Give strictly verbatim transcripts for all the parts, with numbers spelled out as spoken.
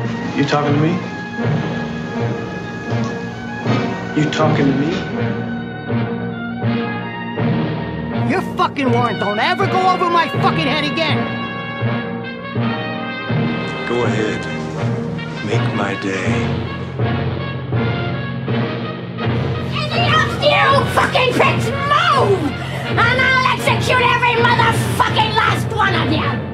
You talking to me? You talking to me? Your fucking warrant don't ever go over my fucking head again. Go ahead. Make my day. Any of you fucking pricks move! And I'll execute every motherfucking last one of you!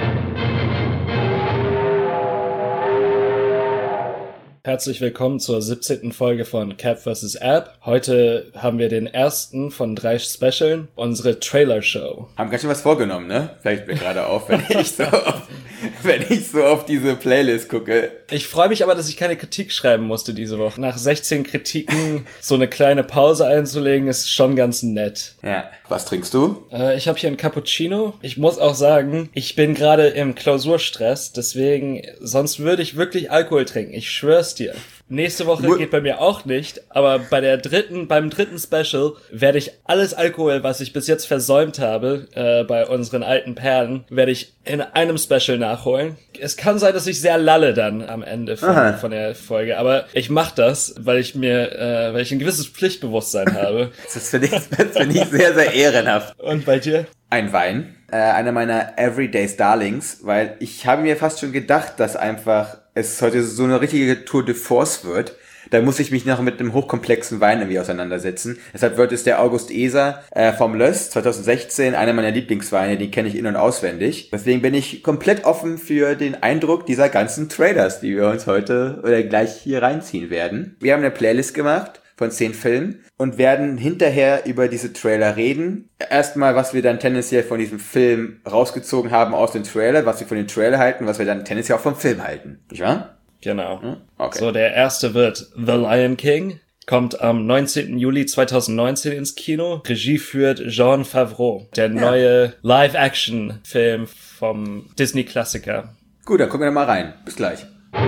Herzlich willkommen zur siebzehnten Folge von Cap versus. App. Heute haben wir den ersten von drei Specialen, unsere Trailer-Show. Haben ganz schön was vorgenommen, ne? Fällt mir gerade auf, wenn ich so auf, wenn ich so auf diese Playlist gucke. Ich freue mich aber, dass ich keine Kritik schreiben musste diese Woche. Nach sechzehn Kritiken so eine kleine Pause einzulegen, ist schon ganz nett. Ja. Was trinkst du? Äh, ich habe hier einen Cappuccino. Ich muss auch sagen, ich bin gerade im Klausurstress, deswegen, sonst würde ich wirklich Alkohol trinken. Ich schwör's dir. Nächste Woche Mu- geht bei mir auch nicht, aber bei der dritten, beim dritten Special werde ich alles Alkohol, was ich bis jetzt versäumt habe, äh, bei unseren alten Perlen, werde ich in einem Special nachholen. Es kann sein, dass ich sehr lalle dann am Ende von, von der Folge, aber ich mache das, weil ich mir, äh, weil ich ein gewisses Pflichtbewusstsein habe. Das finde ich, das finde ich sehr, sehr ehrenhaft. Und bei dir? Ein Wein. Äh, einer meiner Everyday Darlings, weil ich habe mir fast schon gedacht, dass einfach es heute so eine richtige Tour de Force wird. Da muss ich mich noch mit einem hochkomplexen Wein irgendwie auseinandersetzen. Deshalb wird es der August Eser äh, vom Löss zwanzig sechzehn, einer meiner Lieblingsweine, den kenne ich in- und auswendig. Deswegen bin ich komplett offen für den Eindruck dieser ganzen Trailers, die wir uns heute oder gleich hier reinziehen werden. Wir haben eine Playlist gemacht von zehn Filmen und werden hinterher über diese Trailer reden. Erstmal, was wir dann tendenziell von diesem Film rausgezogen haben aus dem Trailer, was wir von dem Trailer halten, was wir dann tendenziell auch vom Film halten. Nicht wahr? Genau. Hm? Okay. So, der erste wird The Lion King. Kommt am neunzehnten Juli zweitausendneunzehn ins Kino. Regie führt Jon Favreau. Der Ja. neue Live-Action-Film vom Disney-Klassiker. Gut, dann gucken wir mal rein. Bis gleich.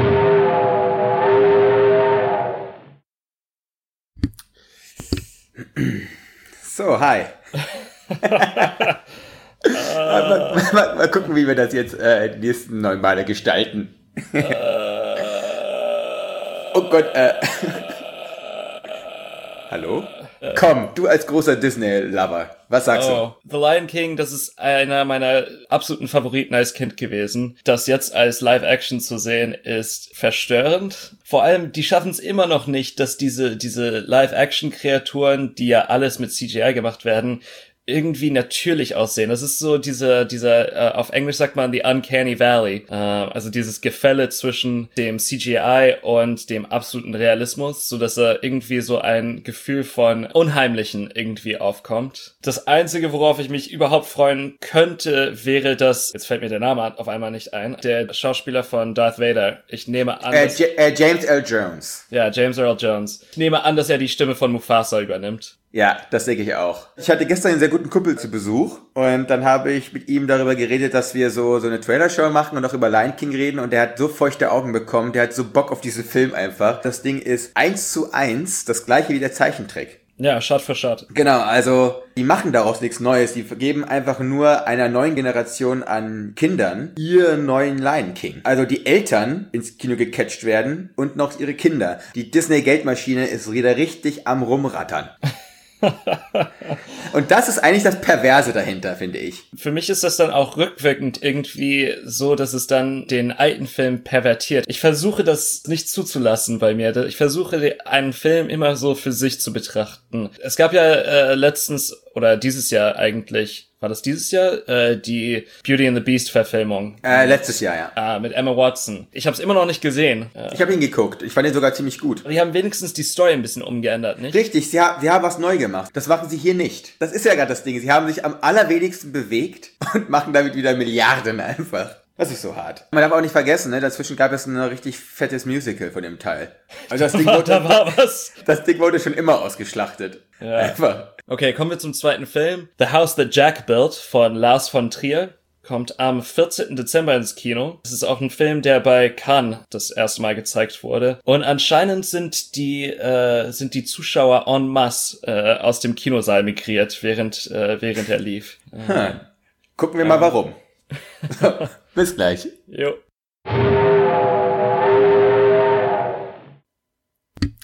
So, hi. mal, mal, mal gucken, wie wir das jetzt äh, die nächsten neun Male gestalten. Oh Gott, äh. Hallo? Komm, du als großer Disney-Lover, was sagst Oh, The Lion King, das ist einer meiner absoluten Favoriten als Kind gewesen. Das jetzt als Live-Action zu sehen, ist verstörend. Vor allem, die schaffen es immer noch nicht, dass diese diese Live-Action-Kreaturen, die ja alles mit C G I gemacht werden, irgendwie natürlich aussehen. Das ist so dieser, dieser, äh, auf Englisch sagt man the uncanny valley, äh, also dieses Gefälle zwischen dem C G I und dem absoluten Realismus, so dass er irgendwie so ein Gefühl von Unheimlichen irgendwie aufkommt. Das Einzige, worauf ich mich überhaupt freuen könnte, wäre das, jetzt fällt mir der Name auf einmal nicht ein, der Schauspieler von Darth Vader. Ich nehme an, du? Äh, dass, J- äh, James Earl Jones. ja, James Earl Jones. Ich nehme an, dass er die Stimme von Mufasa übernimmt. Ja, das denke ich auch. Ich hatte gestern einen sehr guten Kumpel zu Besuch und dann habe ich mit ihm darüber geredet, dass wir so so eine Trailer-Show machen und auch über Lion King reden und der hat so feuchte Augen bekommen, der hat so Bock auf diesen Film einfach. Das Ding ist eins zu eins das gleiche wie der Zeichentrick. Ja, Shot für Shot. Genau, also die machen daraus nichts Neues, die geben einfach nur einer neuen Generation an Kindern ihren neuen Lion King. Also die Eltern ins Kino gecatcht werden und noch ihre Kinder. Die Disney-Geldmaschine ist wieder richtig am Rumrattern. Und das ist eigentlich das Perverse dahinter, finde ich. Für mich ist das dann auch rückwirkend irgendwie so, dass es dann den alten Film pervertiert. Ich versuche das nicht zuzulassen bei mir. Ich versuche einen Film immer so für sich zu betrachten. Es gab ja äh, letztens oder dieses Jahr eigentlich, war das dieses Jahr, äh, die Beauty and the Beast Verfilmung. Äh, letztes Jahr, ja. Ah, mit Emma Watson. Ich habe es immer noch nicht gesehen. Ich habe ihn geguckt. Ich fand ihn sogar ziemlich gut. Die haben wenigstens die Story ein bisschen umgeändert, nicht? Richtig, sie, ha- sie haben was neu gemacht. Das machen sie hier nicht. Das ist ja gerade das Ding. Sie haben sich am allerwenigsten bewegt und machen damit wieder Milliarden einfach. Das ist so hart. Man darf auch nicht vergessen, ne? Dazwischen gab es ein richtig fettes Musical von dem Teil. Also das Ding Da wurde, war was. das Ding wurde schon immer ausgeschlachtet. Ja. Einfach. Okay, kommen wir zum zweiten Film. The House That Jack Built von Lars von Trier. Kommt am vierzehnten Dezember ins Kino. Es ist auch ein Film, der bei Cannes das erste Mal gezeigt wurde. Und anscheinend sind die äh, sind die Zuschauer en masse äh, aus dem Kinosaal migriert, während äh, während er lief. Hm. Gucken wir mal warum. Bis gleich. Jo.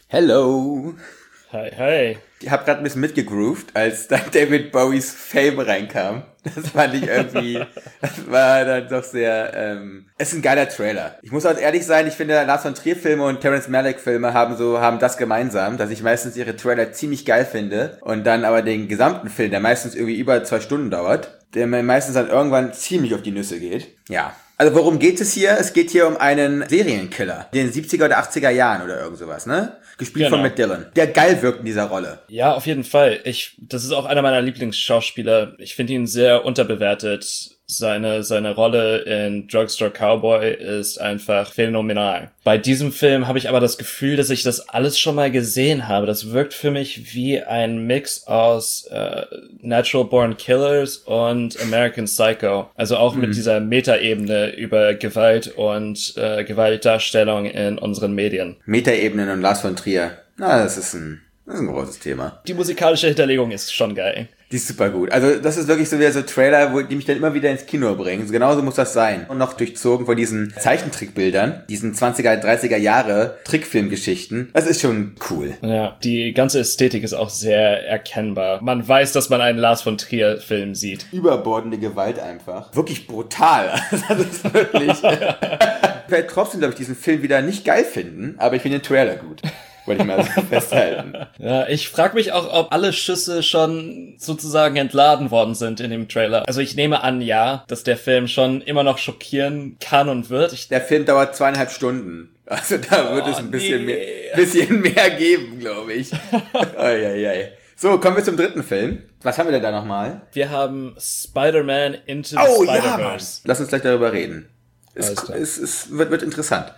Hello. Hi, hi. Ich habe gerade ein bisschen mitgegroovt, als dann David Bowies Fame reinkam. Das fand ich irgendwie, das war dann doch sehr, ähm, es ist ein geiler Trailer. Ich muss auch ehrlich sein, ich finde, Lars von Trier Filme und Terrence Malick Filme haben so, haben das gemeinsam, dass ich meistens ihre Trailer ziemlich geil finde und dann aber den gesamten Film, der meistens irgendwie über zwei Stunden dauert, der mir meistens dann irgendwann ziemlich auf die Nüsse geht. Ja. Also worum geht es hier? Es geht hier um einen Serienkiller, in den siebziger oder achtziger Jahren oder irgend sowas, ne? Gespielt Genau. von Matt Dillon, der geil wirkt in dieser Rolle. Ja, auf jeden Fall. Ich, das ist auch einer meiner Lieblingsschauspieler. Ich finde ihn sehr unterbewertet. Seine, seine Rolle in Drugstore Cowboy ist einfach phänomenal. Bei diesem Film habe ich aber das Gefühl, dass ich das alles schon mal gesehen habe. Das wirkt für mich wie ein Mix aus äh, Natural Born Killers und American Psycho. Also auch mhm. mit dieser Metaebene über Gewalt und äh, Gewaltdarstellung in unseren Medien. Metaebenen und Lars von Trier. Na, das ist ein, das ist ein großes Thema. Die musikalische Hinterlegung ist schon geil. Die ist super gut. Also das ist wirklich so wieder so Trailer, wo die mich dann immer wieder ins Kino bringen. So genauso muss das sein. Und noch durchzogen von diesen Zeichentrickbildern, diesen zwanziger, dreißiger Jahre Trickfilmgeschichten. Das ist schon cool. Ja, die ganze Ästhetik ist auch sehr erkennbar. Man weiß, dass man einen Lars von Trier Film sieht. Überbordende Gewalt einfach. Wirklich brutal. Das ist wirklich... Ich werde trotzdem, glaube ich, diesen Film wieder nicht geil finden, aber ich finde den Trailer gut. Wollte ich mal so festhalten. Ja, ich frage mich auch, ob alle Schüsse schon sozusagen entladen worden sind in dem Trailer. Also ich nehme an, ja, dass der Film schon immer noch schockieren kann und wird. Ich der Film dauert zweieinhalb Stunden. Also da oh, wird es ein bisschen, nee. mehr, bisschen mehr geben, glaube ich. Oi, oi, oi. So, kommen wir zum dritten Film. Was haben wir denn da nochmal? Wir haben Spider-Man Into the oh, Spider-Verse. Ja, lass uns gleich darüber reden. Es, es, es wird, wird interessant.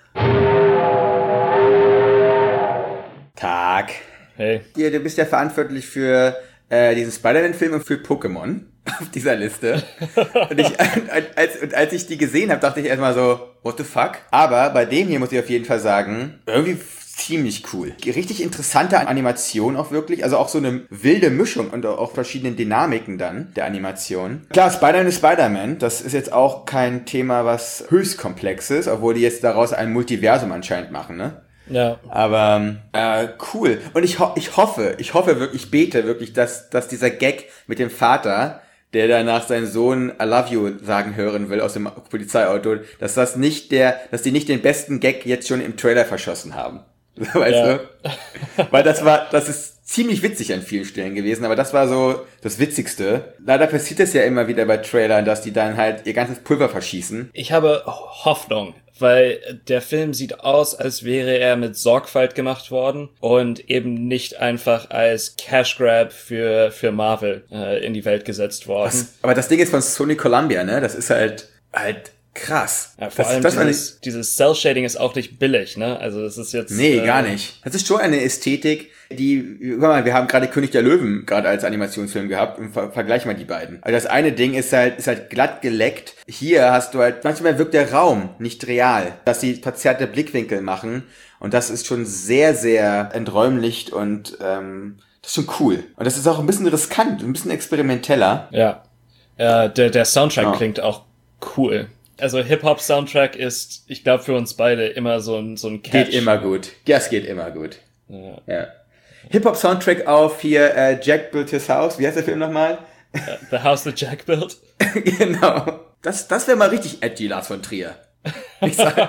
Tag. Hey. Hier, du bist ja verantwortlich für äh, diesen Spider-Man-Film und für Pokémon auf dieser Liste. Und, ich, als, und als ich die gesehen habe, dachte ich erstmal so, what the fuck? Aber bei dem hier muss ich auf jeden Fall sagen, irgendwie ziemlich cool. Richtig interessante Animation auch wirklich, also auch so eine wilde Mischung und auch verschiedene Dynamiken dann der Animation. Klar, Spider-Man ist Spider-Man, das ist jetzt auch kein Thema, was höchst komplex ist, obwohl die jetzt daraus ein Multiversum anscheinend machen, ne? Ja. Aber äh, cool. Und ich, ho- ich hoffe, ich hoffe wirklich, ich bete wirklich, dass, dass dieser Gag mit dem Vater, der danach seinen Sohn I love you sagen hören will aus dem Polizeiauto, dass das nicht der, dass die nicht den besten Gag jetzt schon im Trailer verschossen haben. Weißt ja. du? Weil das war, das ist ziemlich witzig an vielen Stellen gewesen, aber das war so das Witzigste. Leider passiert es ja immer wieder bei Trailern, dass die dann halt ihr ganzes Pulver verschießen. Ich habe Hoffnung, weil der Film sieht aus, als wäre er mit Sorgfalt gemacht worden und eben nicht einfach als Cash Grab für für Marvel äh, in die Welt gesetzt worden. Was? Aber das Ding ist von Sony Columbia, ne? Das ist halt halt krass. Ja, vor das, allem das dieses, dieses Cell-Shading ist auch nicht billig, ne? Also das ist jetzt... Nee, äh, gar nicht. Das ist schon eine Ästhetik, die... Guck mal, wir haben gerade König der Löwen gerade als Animationsfilm gehabt und ver- vergleich mal die beiden. Also das eine Ding ist halt ist halt glatt geleckt. Hier hast du halt... Manchmal wirkt der Raum nicht real. Dass sie verzerrte Blickwinkel machen und das ist schon sehr, sehr enträumlicht und ähm, das ist schon cool. Und das ist auch ein bisschen riskant, ein bisschen experimenteller. Ja. Äh, der, der Soundtrack Ja. klingt auch cool. Also Hip-Hop-Soundtrack ist, ich glaube, für uns beide immer so ein, so ein Catch. Geht immer gut. Ja, es geht immer gut. Ja. Ja. Hip-Hop-Soundtrack auf hier äh, Jack Built His House. Wie heißt der Film nochmal? The House That Jack Built. Genau. Das, das wäre mal richtig edgy, Lars von Trier. Ich sag.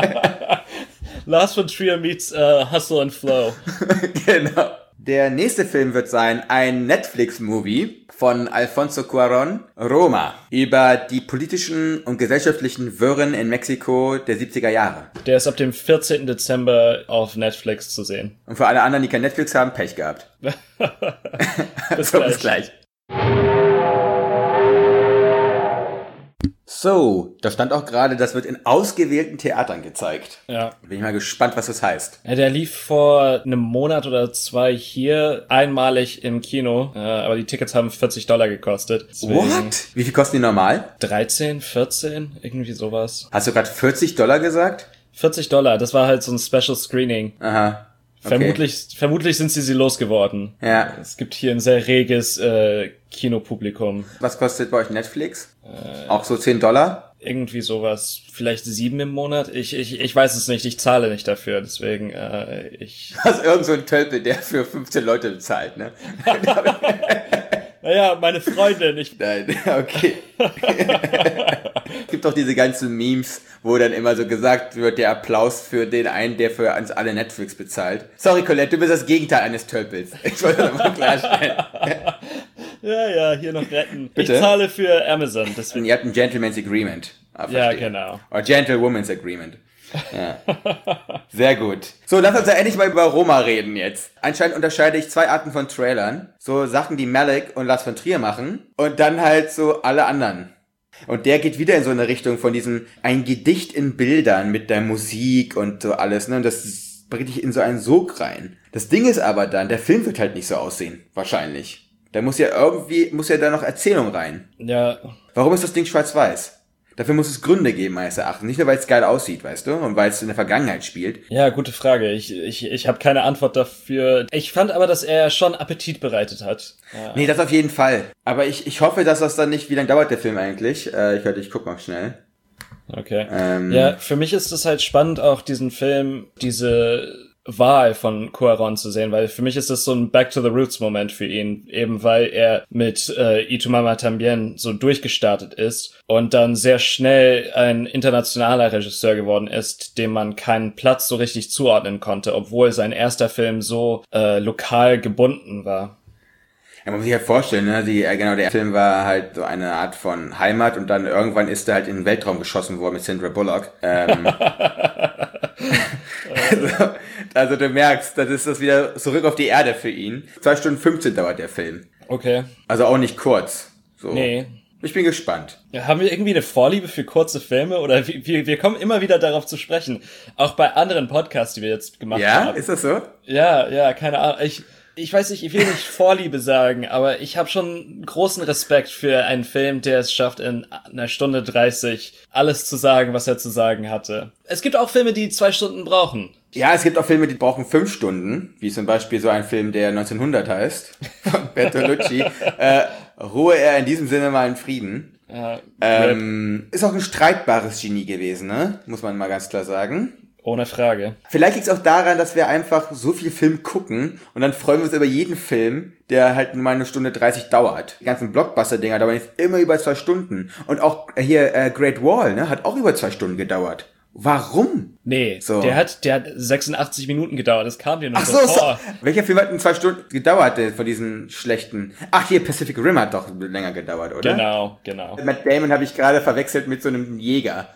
Lars von Trier meets uh, Hustle and Flow. Genau. Der nächste Film wird sein ein Netflix-Movie von Alfonso Cuarón, Roma, über die politischen und gesellschaftlichen Wirren in Mexiko der siebziger Jahre. Der ist ab dem vierzehnten Dezember auf Netflix zu sehen. Und für alle anderen, die kein Netflix haben, Pech gehabt. Bis so, gleich. bis gleich. So, da stand auch gerade, das wird in ausgewählten Theatern gezeigt. Ja. Bin ich mal gespannt, was das heißt. Ja, der lief vor einem Monat oder zwei hier einmalig im Kino, äh, aber die Tickets haben vierzig Dollar gekostet. Deswegen What? Wie viel kosten die normal? dreizehn, vierzehn, irgendwie sowas. Hast du gerade vierzig Dollar gesagt? vierzig Dollar, das war halt so ein Special Screening. Aha. Okay. Vermutlich, vermutlich sind sie sie losgeworden. Ja. Es gibt hier ein sehr reges äh, Kinopublikum. Was kostet bei euch Netflix? Äh, Auch so zehn Dollar? irgendwie sowas. Vielleicht sieben im Monat? Ich, ich, ich weiß es nicht, ich zahle nicht dafür, deswegen, äh, ich... Das ist irgend so ein Tölpel, der für fünfzehn Leute bezahlt, ne? Naja, meine Freundin, ich... Nein, okay. Es gibt auch diese ganzen Memes, wo dann immer so gesagt wird, der Applaus für den einen, der für uns alle Netflix bezahlt. Sorry, Colette, du bist das Gegenteil eines Tölpels. Ich wollte das mal klarstellen. Ja, ja, hier noch retten. Bitte? Ich zahle für Amazon, deswegen... Ihr habt ein Gentleman's Agreement. Ah, Ja, verstehe. genau. Oder Gentlewoman's Agreement. Ja. Sehr gut. So, lass uns ja endlich mal über Roma reden jetzt. Anscheinend unterscheide ich zwei Arten von Trailern. So Sachen, die Malick und Lars von Trier machen. Und dann halt so alle anderen. Und der geht wieder in so eine Richtung von diesem, ein Gedicht in Bildern mit der Musik und so alles, ne? Und das bringt dich in so einen Sog rein. Das Ding ist aber dann, der Film wird halt nicht so aussehen. Wahrscheinlich. Da muss ja irgendwie, muss ja da noch Erzählung rein. Ja. Warum ist das Ding schwarz-weiß? Dafür muss es Gründe geben, meines Erachtens. Nicht nur, weil es geil aussieht, weißt du? Und weil es in der Vergangenheit spielt. Ja, gute Frage. Ich, ich, ich habe keine Antwort dafür. Ich fand aber, dass er schon Appetit bereitet hat. Ja. Nee, das auf jeden Fall. Aber ich, ich hoffe, dass das dann nicht... Wie lange dauert der Film eigentlich? Äh, ich, ich guck mal schnell. Okay. Ähm, Ja, für mich ist es halt spannend, auch diesen Film, diese Wahl von Cuarón zu sehen, weil für mich ist das so ein Back-to-the-Roots-Moment für ihn, eben weil er mit äh, Y Tu Mama Tambien so durchgestartet ist und dann sehr schnell ein internationaler Regisseur geworden ist, dem man keinen Platz so richtig zuordnen konnte, obwohl sein erster Film so äh, lokal gebunden war. Ja, man muss sich halt vorstellen, ne? Die, äh, genau, der Film war halt so eine Art von Heimat und dann irgendwann ist er halt in den Weltraum geschossen worden mit Sandra Bullock. Ähm, also, also du merkst, das ist das wieder zurück auf die Erde für ihn. Zwei Stunden fünfzehn dauert der Film. Okay. Also auch nicht kurz. So. Nee. Ich bin gespannt. Haben wir irgendwie eine Vorliebe für kurze Filme? Oder wir, wir, wir kommen immer wieder darauf zu sprechen. Auch bei anderen Podcasts, die wir jetzt gemacht Ja, haben. ist das so? Ja, ja, keine Ahnung. Ich, ich weiß nicht, ich will nicht Vorliebe sagen, aber ich habe schon großen Respekt für einen Film, der es schafft, in einer Stunde dreißig alles zu sagen, was er zu sagen hatte. Es gibt auch Filme, die zwei Stunden brauchen. Ja, es gibt auch Filme, die brauchen fünf Stunden, wie zum Beispiel so ein Film, der neunzehnhundert heißt, von Bertolucci. äh, Ruhe er in diesem Sinne mal in Frieden. Äh, Ähm, ist auch ein streitbares Genie gewesen, ne? Muss man mal ganz klar sagen. Ohne Frage. Vielleicht liegt es auch daran, dass wir einfach so viel Film gucken und dann freuen wir uns über jeden Film, der halt nur mal eine Stunde dreißig dauert. Die ganzen Blockbuster-Dinger dauern jetzt immer über zwei Stunden. Und auch hier äh, Great Wall, ne, hat auch über zwei Stunden gedauert. Warum? Nee, So. der hat, der hat sechsundachtzig Minuten gedauert, das kam dir nur Ach so so, so. vor. Welcher Film hat denn zwei Stunden gedauert, der von diesen schlechten? Ach, hier, Pacific Rim hat doch länger gedauert, oder? Genau, genau. Matt Damon habe ich gerade verwechselt mit so einem Jäger.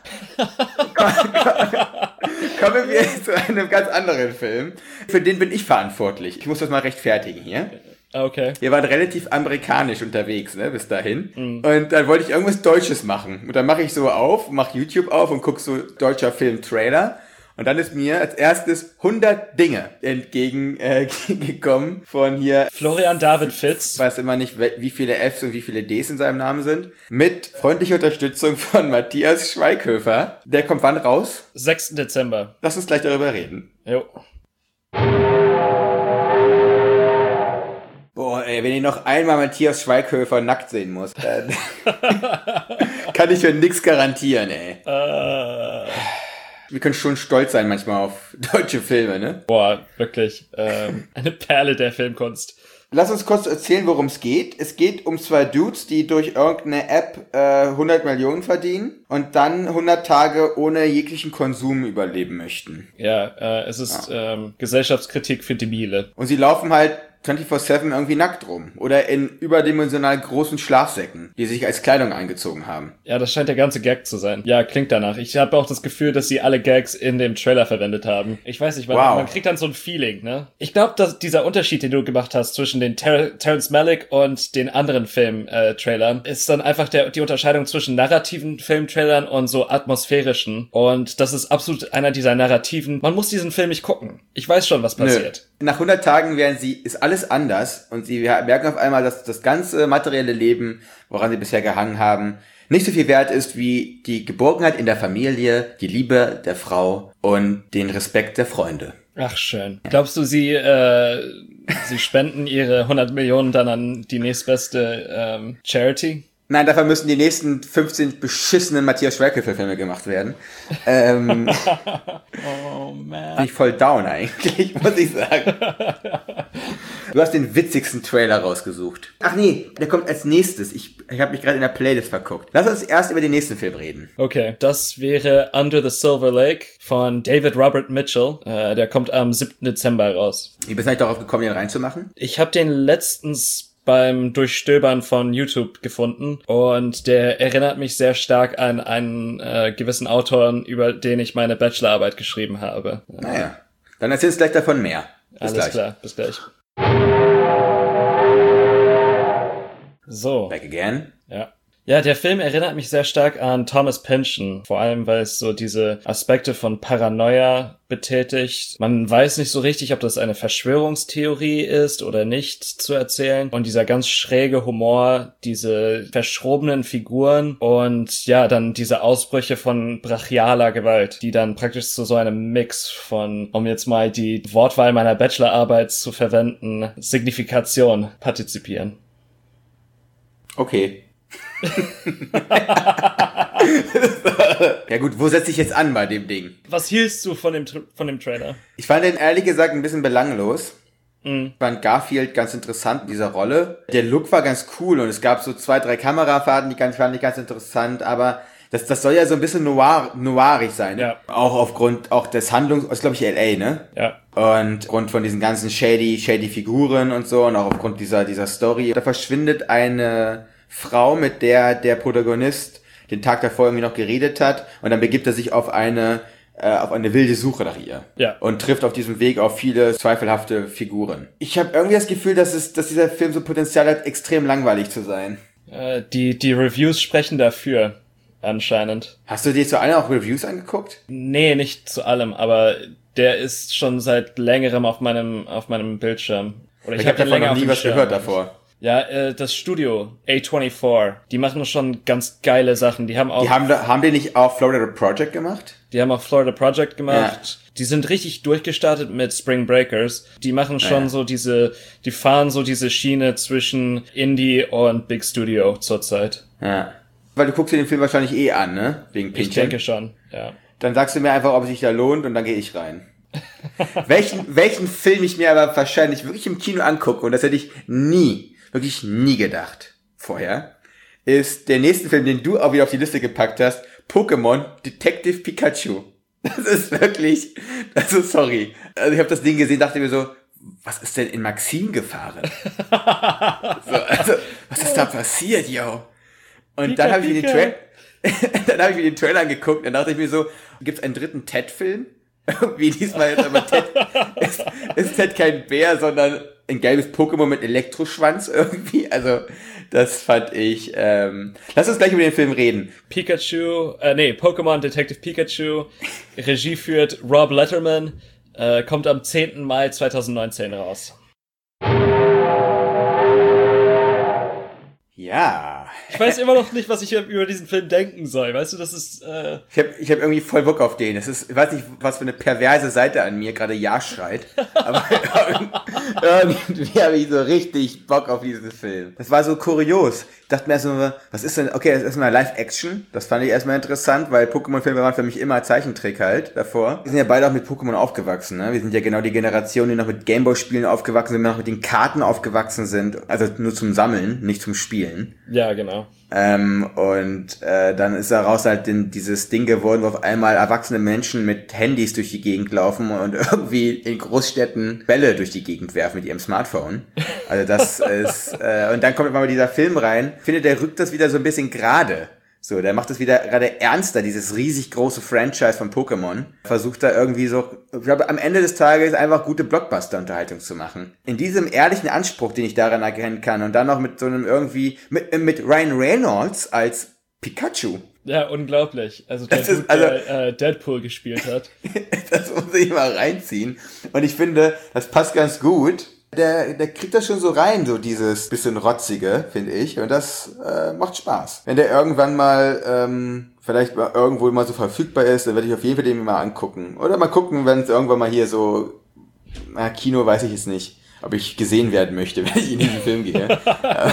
Kommen wir zu einem ganz anderen Film. Für den bin ich verantwortlich. Ich muss das mal rechtfertigen hier. Okay. Wir waren relativ amerikanisch unterwegs, ne, bis dahin. Mhm. Und dann wollte ich irgendwas Deutsches machen. Und dann mache ich so auf, mache YouTube auf und guck so deutscher Film-Trailer. Und dann ist mir als erstes hundert Dinge entgegengekommen äh, von hier Florian David Fitz. Ich weiß immer nicht, wie viele Fs und wie viele Ds in seinem Namen sind. Mit freundlicher Unterstützung von Matthias Schweighöfer. Der kommt wann raus? sechsten Dezember. Lass uns gleich darüber reden. Jo. Boah, ey, wenn ich noch einmal Matthias Schweighöfer nackt sehen muss, dann kann ich für nix garantieren, ey. Uh. Wir können schon stolz sein manchmal auf deutsche Filme, ne? Boah, wirklich. Ähm, eine Perle der Filmkunst. Lass uns kurz erzählen, worum es geht. Es geht um zwei Dudes, die durch irgendeine App äh, hundert Millionen verdienen und dann hundert Tage ohne jeglichen Konsum überleben möchten. Ja, äh, es ist ja. ähm, Gesellschaftskritik für Debile. Und sie laufen halt vierundzwanzig sieben irgendwie nackt rum. Oder in überdimensional großen Schlafsäcken, die sich als Kleidung eingezogen haben. Ja, das scheint der ganze Gag zu sein. Ja, klingt danach. Ich habe auch das Gefühl, dass sie alle Gags in dem Trailer verwendet haben. Ich weiß nicht, man, wow. man kriegt dann so ein Feeling, ne? Ich glaube, dass dieser Unterschied, den du gemacht hast zwischen den Ter- Terrence Malick und den anderen Film-Trailern, ist dann einfach der, die Unterscheidung zwischen narrativen Film-Trailern und so atmosphärischen. Und das ist absolut einer dieser narrativen. Man muss diesen Film nicht gucken. Ich weiß schon, was passiert. Nö. Nach hundert Tagen werden sie, ist alles anders und sie merken auf einmal, dass das ganze materielle Leben, woran sie bisher gehangen haben, nicht so viel wert ist wie die Geborgenheit in der Familie, die Liebe der Frau und den Respekt der Freunde. Ach, schön. Glaubst du, sie, äh, sie spenden ihre hundert Millionen dann an die nächstbeste ähm, Charity? Nein, dafür müssen die nächsten fünfzehn beschissenen Matthias Schweighöfer-Filme gemacht werden. Ähm, oh man. Bin ich voll down eigentlich, muss ich sagen. Du hast den witzigsten Trailer rausgesucht. Ach nee, der kommt als nächstes. Ich, ich habe mich gerade in der Playlist verguckt. Lass uns erst über den nächsten Film reden. Okay, das wäre Under the Silver Lake von David Robert Mitchell. Äh, der kommt am siebten Dezember raus. Wie bist du eigentlich darauf gekommen, den reinzumachen? Ich habe den letztens beim Durchstöbern von YouTube gefunden und der erinnert mich sehr stark an einen äh, gewissen Autor, über den ich meine Bachelorarbeit geschrieben habe. Naja, dann erzählst du gleich davon mehr. Bis Alles gleich. klar, bis gleich. So. Back again. Ja. Ja, der Film erinnert mich sehr stark an Thomas Pynchon, vor allem weil es so diese Aspekte von Paranoia betätigt. Man weiß nicht so richtig, ob das eine Verschwörungstheorie ist oder nicht zu erzählen. Und dieser ganz schräge Humor, diese verschrobenen Figuren und ja, dann diese Ausbrüche von brachialer Gewalt, die dann praktisch zu so einem Mix von, um jetzt mal die Wortwahl meiner Bachelorarbeit zu verwenden, Signifikation partizipieren. Okay. Ja gut, wo setze ich jetzt an bei dem Ding? Was hielst du von dem, von dem Trailer? Ich fand den ehrlich gesagt ein bisschen belanglos. Mhm. Ich fand Garfield ganz interessant in dieser Rolle. Der Look war ganz cool und es gab so zwei, drei Kamerafahrten, die ganz, fand ich ganz interessant, aber das, das soll ja so ein bisschen noir, noirig sein. Ja. Auch aufgrund auch des Handlungs, das ist glaube ich L A, ne? Ja. Und aufgrund von diesen ganzen shady, shady Figuren und so und auch aufgrund dieser, dieser Story. Da verschwindet eine Frau, mit der der Protagonist den Tag davor irgendwie noch geredet hat und dann begibt er sich auf eine äh, auf eine wilde Suche nach ihr. Ja. Und trifft auf diesem Weg auf viele zweifelhafte Figuren. Ich habe irgendwie das Gefühl, dass es dass dieser Film so Potenzial hat, extrem langweilig zu sein. Äh, die, die Reviews sprechen dafür, anscheinend. Hast du dir zu allen auch Reviews angeguckt? Nee, nicht zu allem, aber der ist schon seit längerem auf meinem, auf meinem Bildschirm. Oder Ich, ich hab habe den davon länger noch auf nie dem was Schirm. gehört davor. Ja, äh, das Studio A vierundzwanzig, die machen schon ganz geile Sachen. Die haben auch, Die haben, da- haben die nicht auch Florida Project gemacht? die haben auch Florida Project gemacht. Die sind richtig durchgestartet mit Spring Breakers. Die machen schon Ja. so diese, die fahren so diese Schiene zwischen Indie und Big Studio zurzeit. Ja. Weil du guckst dir den Film wahrscheinlich eh an, ne? Wegen Pinchen. Ich denke schon, ja. Dann sagst du mir einfach, ob es sich da lohnt und dann gehe ich rein. welchen, welchen Film ich mir aber wahrscheinlich wirklich im Kino angucke, und das hätte ich nie, wirklich nie gedacht vorher, ist der nächste Film, den du auch wieder auf die Liste gepackt hast, Pokémon Detective Pikachu. Das ist wirklich, also sorry. Also ich habe das Ding gesehen, dachte mir so, was ist denn in Maxim gefahren? so, also, was ist da passiert, yo? Und Pika, dann habe ich mir den Pika. Trailer, dann habe ich mir den Trailer angeguckt, dann dachte ich mir so, gibt's einen dritten Ted-Film? Wie diesmal jetzt aber Ted, ist, ist Ted kein Bär, sondern ein gelbes Pokémon mit Elektroschwanz irgendwie. Also, das fand ich, ähm, lass uns gleich über den Film reden. Pikachu, äh, nee, Pokémon Detective Pikachu, Regie führt Rob Letterman, äh, kommt am zehnten Mai zweitausendneunzehn raus. Ja. Ich weiß immer noch nicht, was ich über diesen Film denken soll. Weißt du, das ist, äh, Ich habe ich hab irgendwie voll Bock auf den. Das ist, ich weiß nicht, was für eine perverse Seite an mir gerade Ja schreit. Aber irgendwie habe ich so richtig Bock auf diesen Film. Das war so kurios. Ich dachte mir erstmal, was ist denn, okay, das ist erstmal Live-Action. Das fand ich erstmal interessant, weil Pokémon-Filme waren für mich immer Zeichentrick halt davor. Wir sind ja beide auch mit Pokémon aufgewachsen, ne? Wir sind ja genau die Generation, die noch mit Gameboy-Spielen aufgewachsen sind, die noch mit den Karten aufgewachsen sind. Also nur zum Sammeln, nicht zum Spielen. ja, genau. Ähm, und äh, dann ist daraus halt den, dieses Ding geworden, wo auf einmal erwachsene Menschen mit Handys durch die Gegend laufen und irgendwie in Großstädten Bälle durch die Gegend werfen mit ihrem Smartphone. Also das ist, äh, und dann kommt immer mal dieser Film rein. Ich finde, der rückt das wieder so ein bisschen gerade. So, der macht das wieder gerade ernster, dieses riesig große Franchise von Pokémon. Versucht da irgendwie so, ich glaube, am Ende des Tages einfach gute Blockbuster-Unterhaltung zu machen. In diesem ehrlichen Anspruch, den ich daran erkennen kann, und dann noch mit so einem irgendwie, mit, mit Ryan Reynolds als Pikachu. Ja, unglaublich. Also der Das ist- Dude, also- der äh, Deadpool gespielt hat. Das muss ich mal reinziehen. Und ich finde, das passt ganz gut. Der, der kriegt das schon so rein, so dieses bisschen Rotzige, finde ich. Und das äh, macht Spaß. Wenn der irgendwann mal ähm, vielleicht mal irgendwo mal so verfügbar ist, dann werde ich auf jeden Fall den mal angucken. Oder mal gucken, wenn es irgendwann mal hier so, na, Kino weiß ich jetzt nicht, ob ich gesehen werden möchte, wenn ich in diesen Film gehe.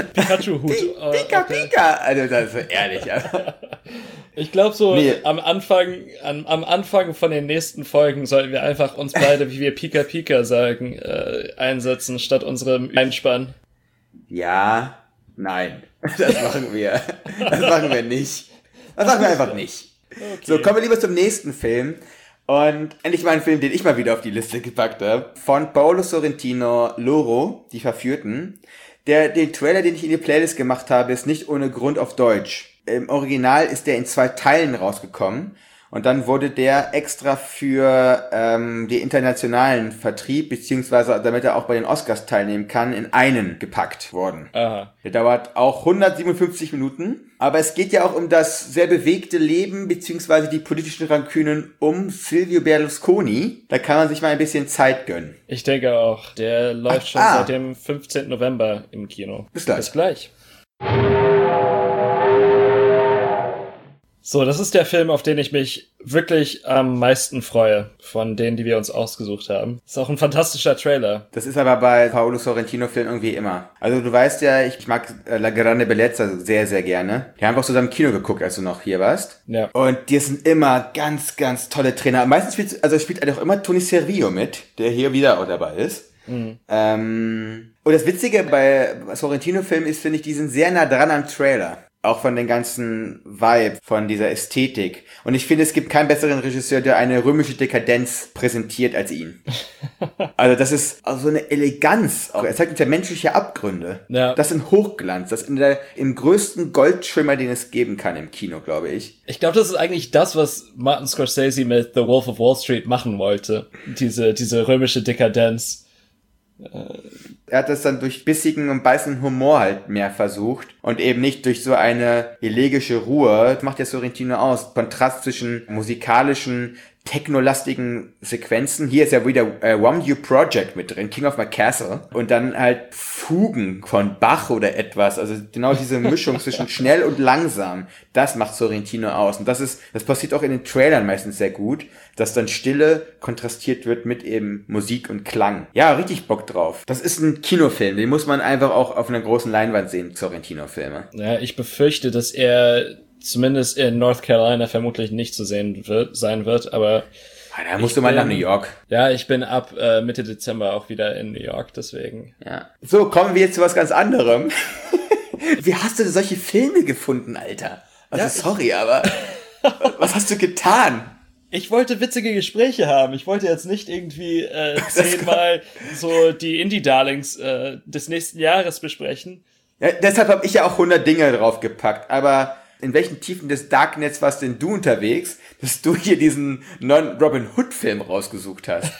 Pikachu-Hut. Pika, Pika, Pika. Also das ist ehrlich, ja. Ich glaube so, nee. am Anfang, am, am Anfang von den nächsten Folgen sollten wir einfach uns beide, wie wir Pika Pika sagen, äh, einsetzen, statt unserem Einspann. Ja, nein. Das machen wir. Das machen wir nicht. Das machen wir einfach nicht. Okay. So, kommen wir lieber zum nächsten Film. Und endlich mal ein Film, den ich mal wieder auf die Liste gepackt habe. Von Paolo Sorrentino, Loro, Die Verführten. Der, den Trailer, den ich in die Playlist gemacht habe, ist nicht ohne Grund auf Deutsch. Im Original ist der in zwei Teilen rausgekommen. Und dann wurde der extra für ähm, den internationalen Vertrieb, beziehungsweise damit er auch bei den Oscars teilnehmen kann, in einen gepackt worden. Aha. Der dauert auch hundertsiebenundfünfzig Minuten. Aber es geht ja auch um das sehr bewegte Leben, beziehungsweise die politischen Rankünen um Silvio Berlusconi. Da kann man sich mal ein bisschen Zeit gönnen. Ich denke auch. Der läuft Ach, schon ah. seit dem fünfzehnten November im Kino. Bis gleich. Bis gleich. So, das ist der Film, auf den ich mich wirklich am meisten freue, von denen, die wir uns ausgesucht haben. Ist auch ein fantastischer Trailer. Das ist aber bei Paolo Sorrentino-Filmen irgendwie immer. Also du weißt ja, ich mag La Grande Bellezza sehr, sehr gerne. Wir haben auch zusammen im Kino geguckt, als du noch hier warst. Ja. Und die sind immer ganz, ganz tolle Trainer. Meistens spielt, also spielt auch immer Tony Servillo mit, der hier wieder auch dabei ist. Mhm. Ähm, und das Witzige bei Sorrentino-Filmen ist, finde ich, die sind sehr nah dran am Trailer. Auch von den ganzen Vibe, von dieser Ästhetik. Und ich finde, es gibt keinen besseren Regisseur, der eine römische Dekadenz präsentiert als ihn. Also das ist also so eine Eleganz. Auch. Er zeigt uns ja menschliche Abgründe. Ja. Das in Hochglanz. Das in der, im größten Goldschimmer, den es geben kann im Kino, glaube ich. Ich glaube, das ist eigentlich das, was Martin Scorsese mit The Wolf of Wall Street machen wollte. Diese, diese römische Dekadenz. Er hat das dann durch bissigen und beißenden Humor halt mehr versucht und eben nicht durch so eine elegische Ruhe. Das macht ja Sorrentino aus. Kontrast zwischen musikalischen, technolastigen Sequenzen. Hier ist ja wieder äh, One You Project mit drin, King of My Castle. Und dann halt Fugen von Bach oder etwas. Also genau diese Mischung zwischen schnell und langsam. Das macht Sorrentino aus. Und das ist, das passiert auch in den Trailern meistens sehr gut, dass dann Stille kontrastiert wird mit eben Musik und Klang. Ja, richtig Bock drauf. Das ist ein Kinofilm. Den muss man einfach auch auf einer großen Leinwand sehen, Sorrentino-Filme. Ja, ich befürchte, dass er zumindest in North Carolina vermutlich nicht zu sehen wird, sein wird, aber ah, da musst du mal bin, nach New York. Ja, ich bin ab äh, Mitte Dezember auch wieder in New York, deswegen. Ja. So, kommen wir jetzt zu was ganz anderem. Wie hast du denn solche Filme gefunden, Alter? Also ja, sorry, aber was hast du getan? Ich wollte witzige Gespräche haben. Ich wollte jetzt nicht irgendwie äh, zehnmal so die Indie-Darlings äh, des nächsten Jahres besprechen. Ja, deshalb habe ich ja auch hundert Dinge draufgepackt, aber in welchen Tiefen des Darknets warst denn du unterwegs, dass du hier diesen Non-Robin-Hood-Film rausgesucht hast?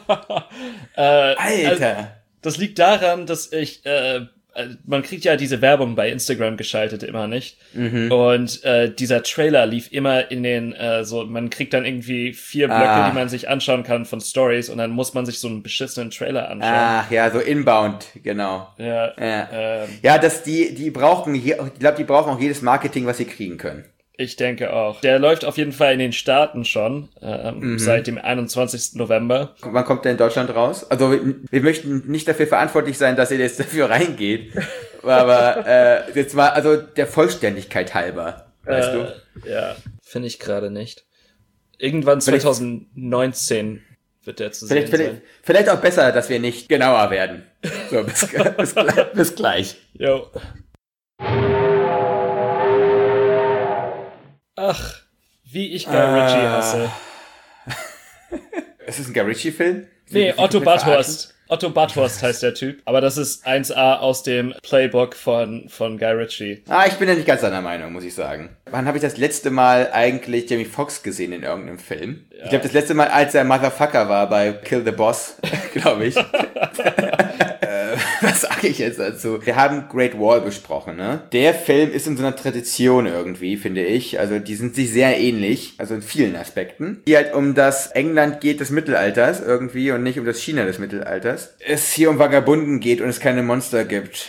äh, Alter! Also, das liegt daran, dass ich, äh, man kriegt ja diese Werbung bei Instagram geschaltet immer, nicht? Mhm. Und äh, dieser Trailer lief immer in den, äh, so, man kriegt dann irgendwie vier Blöcke, ah. die man sich anschauen kann von Stories und dann muss man sich so einen beschissenen Trailer anschauen. Ach ja, so Inbound, genau. Ja, ja. Ähm, ja, dass die, die brauchen, ich glaube, die brauchen auch jedes Marketing, was sie kriegen können. Ich denke auch. Der läuft auf jeden Fall in den Staaten schon, ähm, mhm. seit dem einundzwanzigsten November. Wann kommt der in Deutschland raus? Also wir, wir möchten nicht dafür verantwortlich sein, dass ihr jetzt dafür reingeht, aber äh, jetzt mal, also der Vollständigkeit halber, weißt äh, du? Ja, finde ich gerade nicht. Irgendwann vielleicht, zwanzig neunzehn wird der zu vielleicht, sehen vielleicht, sein. Vielleicht auch besser, dass wir nicht genauer werden. So, bis, bis, bis gleich. Jo. Ach, wie ich Guy Ritchie hasse. Ist das ein Guy Ritchie-Film? Nee, Otto Bathurst. Otto Bathurst heißt der Typ. Aber das ist eins A aus dem Playbook von, von Guy Ritchie. Ah, ich bin ja nicht ganz deiner Meinung, muss ich sagen. Wann habe ich das letzte Mal eigentlich Jamie Foxx gesehen in irgendeinem Film? Ja. Ich glaube, das letzte Mal, als er Motherfucker war bei Kill the Boss, glaube ich. Was sage ich jetzt dazu? Wir haben Great Wall besprochen, ne? Der Film ist in so einer Tradition irgendwie, finde ich. Also die sind sich sehr ähnlich, also in vielen Aspekten. Die halt um das England geht des Mittelalters irgendwie und nicht um das China des Mittelalters. Es hier um Vagabunden geht und es keine Monster gibt.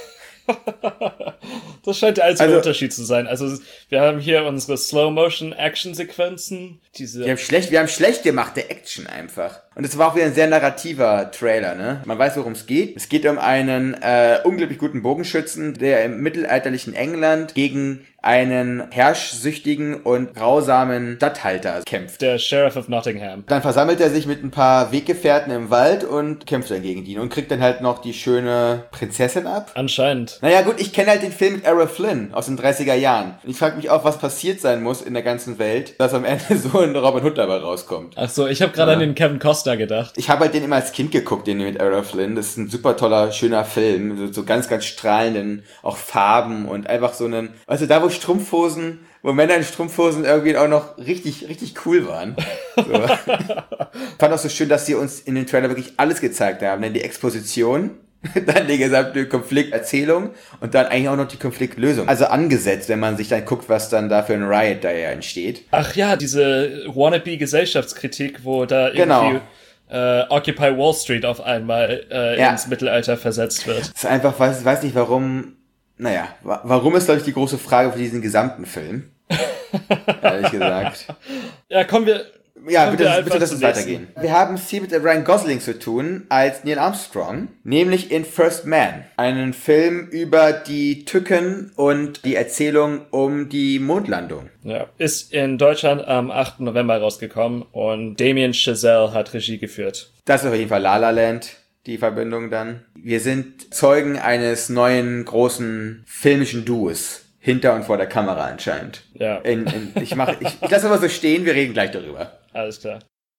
Das scheint der einzige also, Unterschied zu sein. Also wir haben hier unsere Slow-Motion-Action-Sequenzen. Diese wir haben schlecht, wir haben schlecht gemachte Action einfach. Und es war auch wieder ein sehr narrativer Trailer, ne? Man weiß, worum es geht. Es geht um einen äh, unglaublich guten Bogenschützen, der im mittelalterlichen England gegen einen herrschsüchtigen und grausamen Statthalter kämpft. Der Sheriff of Nottingham. Dann versammelt er sich mit ein paar Weggefährten im Wald und kämpft dann gegen ihn und kriegt dann halt noch die schöne Prinzessin ab. Anscheinend. Naja gut, ich kenne halt den Film mit Errol Flynn aus den dreißiger Jahren. Und ich frage mich auch, was passiert sein muss in der ganzen Welt, dass am Ende so ein Robin Hood dabei rauskommt. Ach so, ich habe gerade Ja. an den Kevin Costner gedacht. Ich habe halt den immer als Kind geguckt, den mit Errol Flynn. Das ist ein super toller, schöner Film. So, so ganz, ganz strahlenden, auch Farben und einfach so einen, also da wo Strumpfhosen, wo Männer in Strumpfhosen irgendwie auch noch richtig, richtig cool waren. So. Ich fand auch so schön, dass sie uns in den Trailer wirklich alles gezeigt haben. Denn die Exposition, dann die gesamte Konflikterzählung und dann eigentlich auch noch die Konfliktlösung. Also angesetzt, wenn man sich dann guckt, was dann da für ein Riot da ja entsteht. Ach ja, diese Wannabe-Gesellschaftskritik, wo da irgendwie Genau. äh, Occupy Wall Street auf einmal äh, Ja. ins Mittelalter versetzt wird. Das ist einfach, weiß, weiß nicht warum, naja, wa- warum ist, glaube ich, die große Frage für diesen gesamten Film. Ehrlich gesagt. Ja, kommen wir... Ja, kommen bitte, wir einfach bitte lass uns zum nächsten. weitergehen. Wir haben es hier mit Ryan Gosling zu tun als Neil Armstrong, nämlich in First Man, einen Film über die Tücken und die Erzählung um die Mondlandung. Ja, ist in Deutschland am achten November rausgekommen und Damien Chazelle hat Regie geführt. Das ist auf jeden Fall La La Land, die Verbindung dann. Wir sind Zeugen eines neuen, großen filmischen Duos. Hinter und vor der Kamera anscheinend. Ja. In, in, ich mach, ich, ich lasse aber so stehen, wir reden gleich darüber. Alles klar.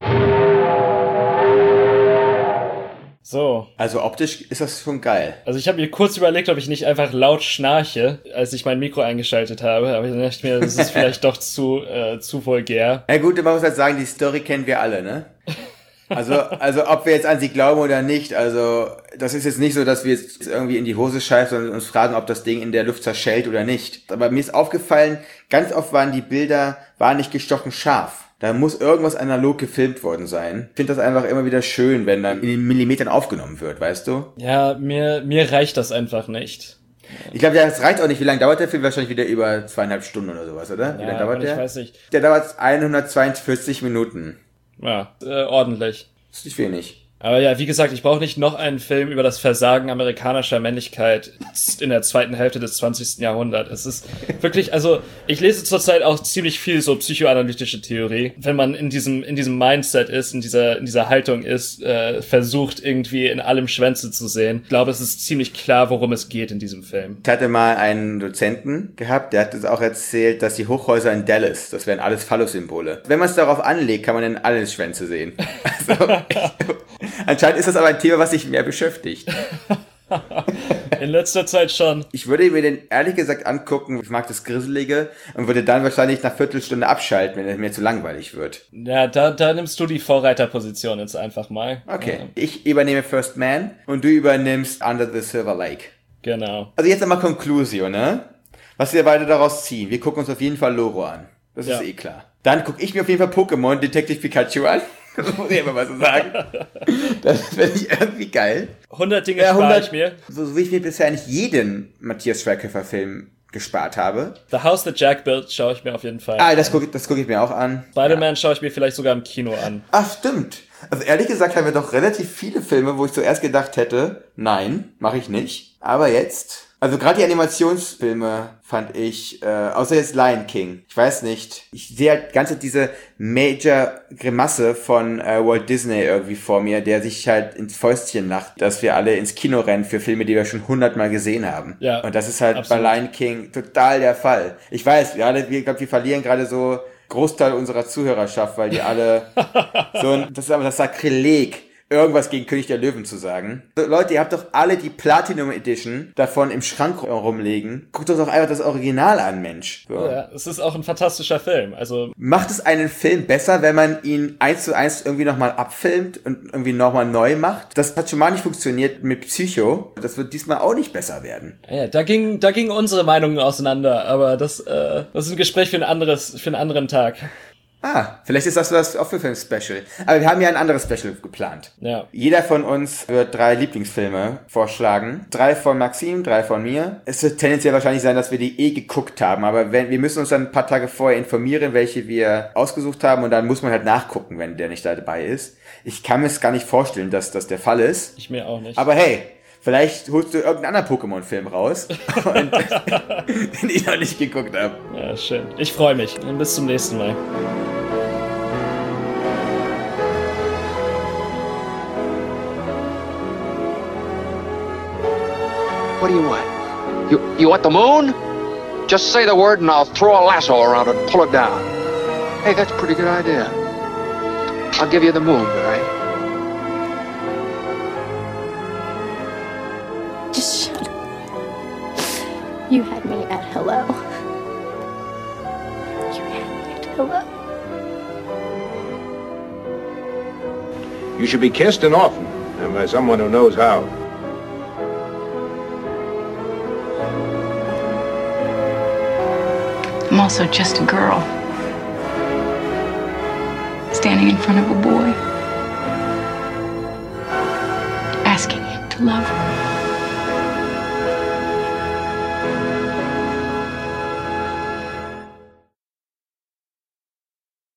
So, Also optisch ist das schon geil. also ich habe mir kurz überlegt, ob ich nicht einfach laut schnarche, als ich mein Mikro eingeschaltet habe, aber dann dachte ich mir, das ist vielleicht doch zu, äh, zu vulgär. Ja gut, man muss halt sagen, die Story kennen wir alle, ne? Also, also ob wir jetzt an sie glauben oder nicht, also das ist jetzt nicht so, dass wir jetzt irgendwie in die Hose scheißen und uns fragen, ob das Ding in der Luft zerschellt oder nicht. Aber mir ist aufgefallen, ganz oft waren die Bilder, waren nicht gestochen scharf. Da muss irgendwas analog gefilmt worden sein. Ich finde das einfach immer wieder schön, wenn dann in den Millimetern aufgenommen wird, weißt du? Ja, mir, mir reicht das einfach nicht. Ich glaube, das reicht auch nicht. Wie lange dauert der Film? Wahrscheinlich wieder über zweieinhalb Stunden oder sowas, oder? Wie Ja, lange dauert und ich der? weiß nicht. Der dauert hundertzweiundvierzig Minuten. Ja, äh, ordentlich. Das ist nicht wenig. Aber ja, wie gesagt, ich brauche nicht noch einen Film über das Versagen amerikanischer Männlichkeit in der zweiten Hälfte des zwanzigsten Jahrhunderts. Es ist wirklich, also ich lese zurzeit auch ziemlich viel so psychoanalytische Theorie. Wenn man in diesem in diesem Mindset ist, in dieser in dieser Haltung ist, äh, versucht irgendwie in allem Schwänze zu sehen. Ich glaube, es ist ziemlich klar, worum es geht in diesem Film. Ich hatte mal einen Dozenten gehabt, der hat uns auch erzählt, dass die Hochhäuser in Dallas, das wären alles Phallus-Symbole. Wenn man es darauf anlegt, kann man dann alles Schwänze sehen. Also, anscheinend ist das aber ein Thema, was sich mehr beschäftigt. In letzter Zeit schon. Ich würde mir den ehrlich gesagt angucken, ich mag das Grusselige und würde dann wahrscheinlich nach Viertelstunde abschalten, wenn es mir zu langweilig wird. Ja, da, da nimmst du die Vorreiterposition jetzt einfach mal. Okay, Ja, ich übernehme First Man und du übernimmst Under the Silver Lake. genau. Also jetzt nochmal Conclusio, ne? Was wir beide daraus ziehen. Wir gucken uns auf jeden Fall Loro an. Das Ja. ist eh klar. Dann gucke ich mir auf jeden Fall Pokémon Detective Pikachu an. Das muss ich immer mal so sagen. Das finde ich irgendwie geil. hundert Dinge Ja, spare hundert ich mir. So, so wie ich mir bisher nicht jeden Matthias Schweighöfer-Film gespart habe. The House That Jack Built schaue ich mir auf jeden Fall Ah, an. das gucke das guck ich mir auch an. Spider-Man schaue ich mir vielleicht sogar im Kino an. Ach, stimmt. Also ehrlich gesagt haben wir doch relativ viele Filme, wo ich zuerst gedacht hätte, nein, mache ich nicht. Aber jetzt, also gerade die Animationsfilme fand ich, äh, außer jetzt Lion King, ich weiß nicht, ich sehe halt ganze diese Major-Grimasse von äh, Walt Disney irgendwie vor mir, der sich halt ins Fäustchen lacht, dass wir alle ins Kino rennen für Filme, die wir schon hundertmal gesehen haben. Ja, Und das ist halt absolut. bei Lion King total der Fall. Ich weiß, wir alle, wir, ich glaube, wir verlieren gerade so Großteil unserer Zuhörerschaft, weil die alle so ein, das ist aber das Sakrileg, irgendwas gegen König der Löwen zu sagen. So, Leute, ihr habt doch alle die Platinum Edition davon im Schrank rumlegen. Guckt doch doch einfach das Original an, Mensch. So. Ja, es ist auch ein fantastischer Film. Also, Macht es einen Film besser, wenn man ihn eins zu eins irgendwie nochmal abfilmt und irgendwie nochmal neu macht? Das hat schon mal nicht funktioniert mit Psycho. Das wird diesmal auch nicht besser werden. ja, da ging, da gingen unsere Meinungen auseinander, aber das, äh, das ist ein Gespräch für ein anderes, für einen anderen Tag. Ah, vielleicht ist das das auch für Film-Special. Aber wir haben ja ein anderes Special geplant. Ja. Jeder von uns wird drei Lieblingsfilme vorschlagen. Drei von Maxim, drei von mir. Es wird tendenziell wahrscheinlich sein, dass wir die eh geguckt haben. Aber wenn, wir müssen uns dann ein paar Tage vorher informieren, welche wir ausgesucht haben. Und dann muss man halt nachgucken, wenn der nicht dabei ist. Ich kann mir es gar nicht vorstellen, dass das der Fall ist. Ich mir auch nicht. Aber hey, vielleicht holst du irgendeinen anderen Pokémon-Film raus, und den ich noch nicht geguckt habe. Ja, schön. Ich freue mich. Und bis zum nächsten Mal. What do you want? You you want the moon? Just say the word and I'll throw a lasso around it and pull it down. Hey, that's a pretty good idea. I'll give you the moon, all right? Just shut up. You had me at hello. You had me at hello. You should be kissed and often, and by someone who knows how. I'm also just a girl, standing in front of a boy, asking him to love her.